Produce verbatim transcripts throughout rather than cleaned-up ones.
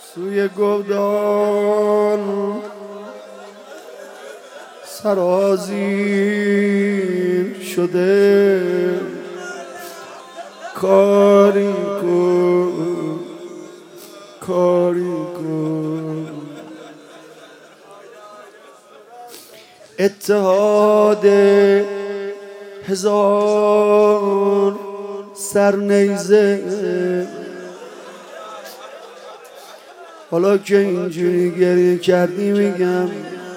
سوی گودان سرازیر شده کاری کن کاری کن اتحاد هزار سرنیزه حالا که اینجوری گریه کردی میگم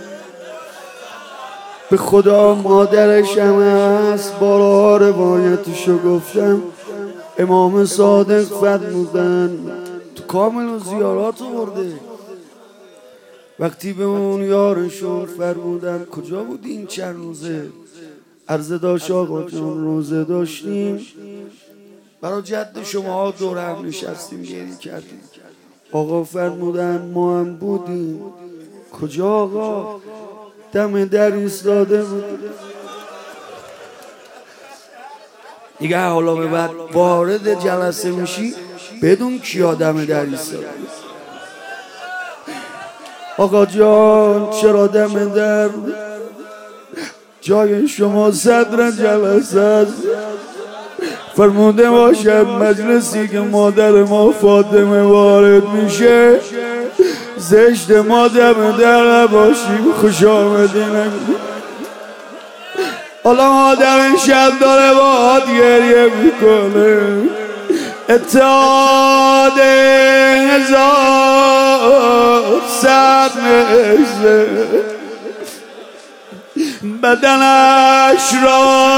به خدا مادرش هم هست بارها روایتشو گفتم امام صادق فرمودن تو کامل و زیارات آورده وقتی به اون یارشون فرمودن کجا بودی این چند روزه عرضه داشت آقا جان روزه داشتیم برای جد شما دور هم نشستیم گریه کردیم آقا فرمودن ما هم بودیم کجا آقا دم در ایستاده بود دیگه حالا به بعد وارد جلسه میشی بدون کیا دم در ایستاده آقا جان چرا دم در جای شما صدر جلسه است فرموده باشد مجلسی که مادر ما فاطمه وارد میشه زشت ما دم در باشیم خوش آمدین حالا مادر شب داره باهات گریه میکنه اتحاد هزار سر نشته بدنش را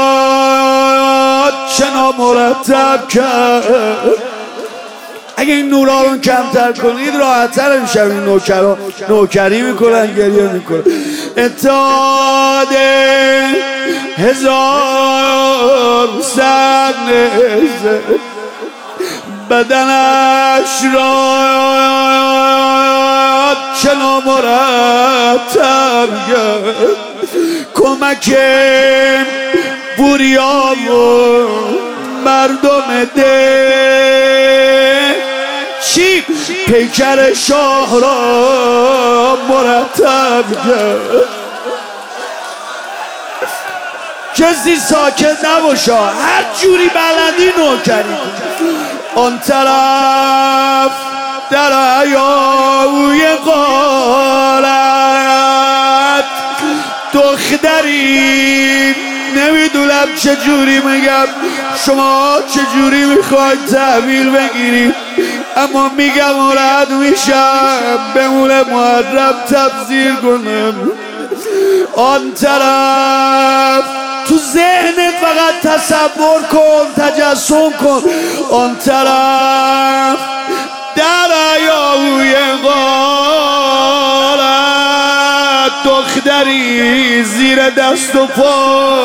چنا مرتب کرد اگه این نورا رو کمتر کنید راحت‌تر میشه این نوکرا نوکری میکنن گریه میکنن اتحاد هزار سر نشته بدنش را چنا مرتب کرد کمک بوریا و مردم ده چی پیکر شاه را مرتب کرد کسی ساکت نباشه هر جوری بلدی نوکری آن طرف در حیاوی غارت دختری نمیدونم چجوری میگم شما چجوری میخواید تحویل بگیرید اما میگم مرد میشم بمونه محرم تفسیر کنم آن طرف تو ذهنت فقط تصور کن تجسم کن آن طرف در حیاوی غارت دختری زیر دست و پا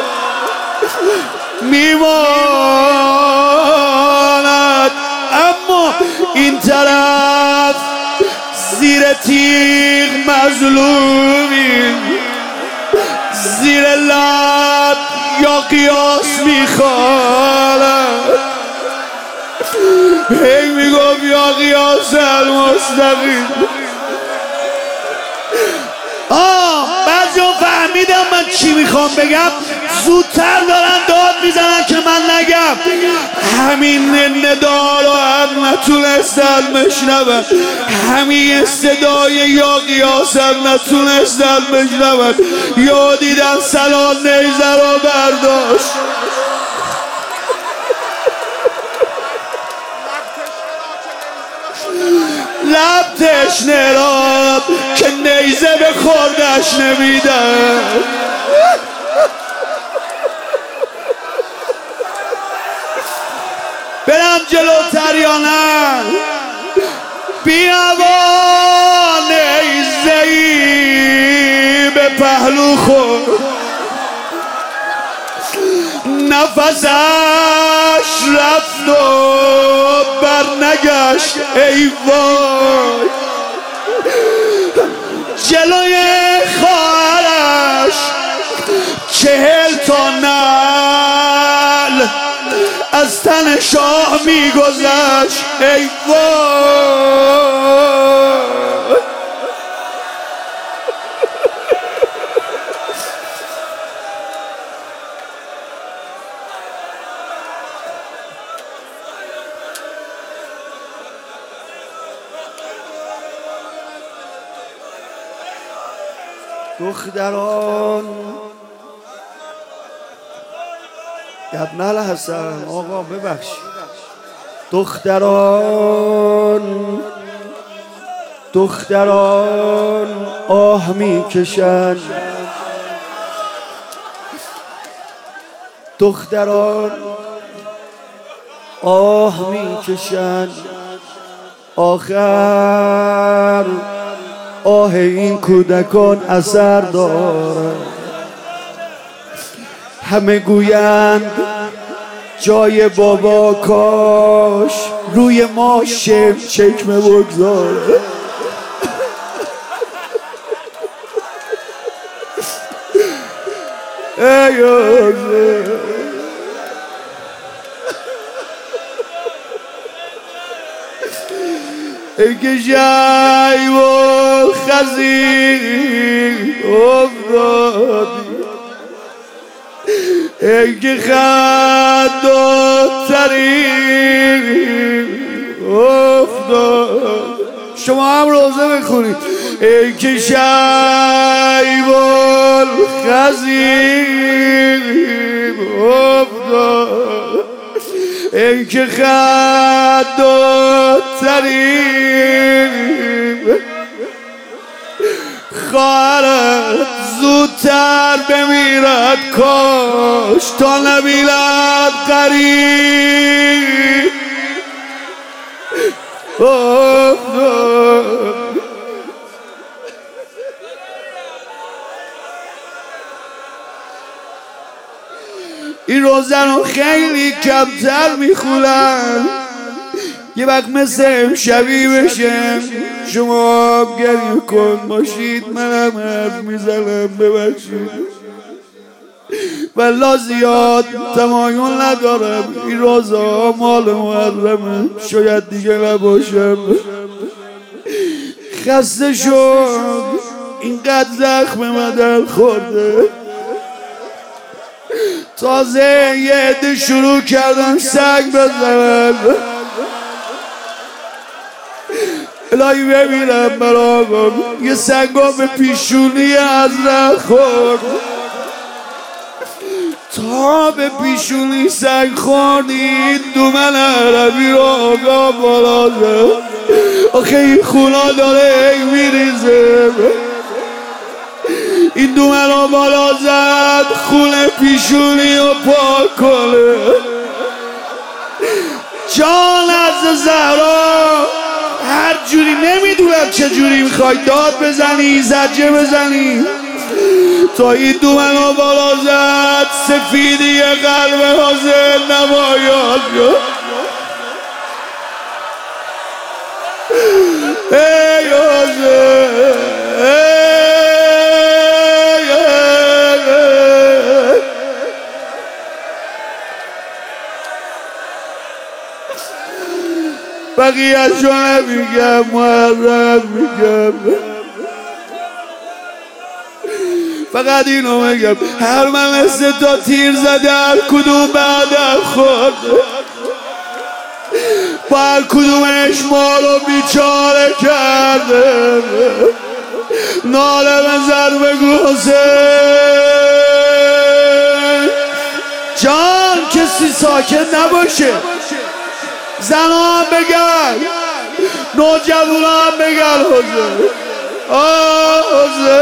میماند اما این طرف زیر تیغ مظلومی زیر لب یا قیاس میخوالد هی میگم یا قیاس المستقیم آه بعضی ها فهمیدم من چی میخوام بگم زودتر دارن داد میزنن که من نگم همین ندا رو هم نتونستن بشنون همین صدای یا قیاس هم نتونستن بشنون یا دیدن سلام نیزه رو برداشت لب تشنه را که نیزه به خوردش نمیده برم جلوتر یا نه بیا با نیزه‌ای به پهلو خور نفسش رفت و برنگشت ای وای جلوی خواهرش چهل تا نعل از تن شاه میگذشت ای وای دختران ابن الحسن آقا ببخش. دختران دختران آه میکشن، دختران آه میکشن، آخر آه این کودکان اثر دارد. همه گویند جای بابا کاش روی ما شم چکمه بگذاره. ای آزه ای که جای و خزی افتادی، ای که خد و تری افتاد. شما هم روزه بخونید. ای که شیب الخزیب افتاد، ای که خد و تریب خواهرت زودتر بمیرد کاش تا نبیلد قریب افتاد. این روزن رو خیلی کمتر میخونن، یه وقت مثل امشبی بشه شما گریه کن باشید، منم حرف میزنم ببخشید. والله زیاد تمایل ندارم، این روزا مال محرمه، شاید دیگه نباشم. خسته شد اینقدر زخم مدر خورده، تازه یه عده شروع کردن سنگ بزنن. الهی ببینم برام یه سنگا به پیشونی حضرت خورد، تا به پیشونی سنگ خوردید دومن عربی رو آقا بالا زد. آخه این خونا داره ای میریزه، این دومن رو بالا زد خون پیشونی رو پاک کنه. جان از زهرا هر جوری نمیدونم چه جوری میخوای داد بزنی زجه بزنی تا این دومن رو بالا زد سفیدی قلب حاضر نمایان شد. ای حاضر بقیه شو نمیگم، محرم میگم، فقط اینو میگم هر من مثل تا تیر زده هر کدوم بعد خود با هر کدومش ما رو بیچاره کرده. ناله بزن بگو حسین جان، کسی ساکت نباشه، زنان بگن، نوجوانان بگن حسین آه حسین.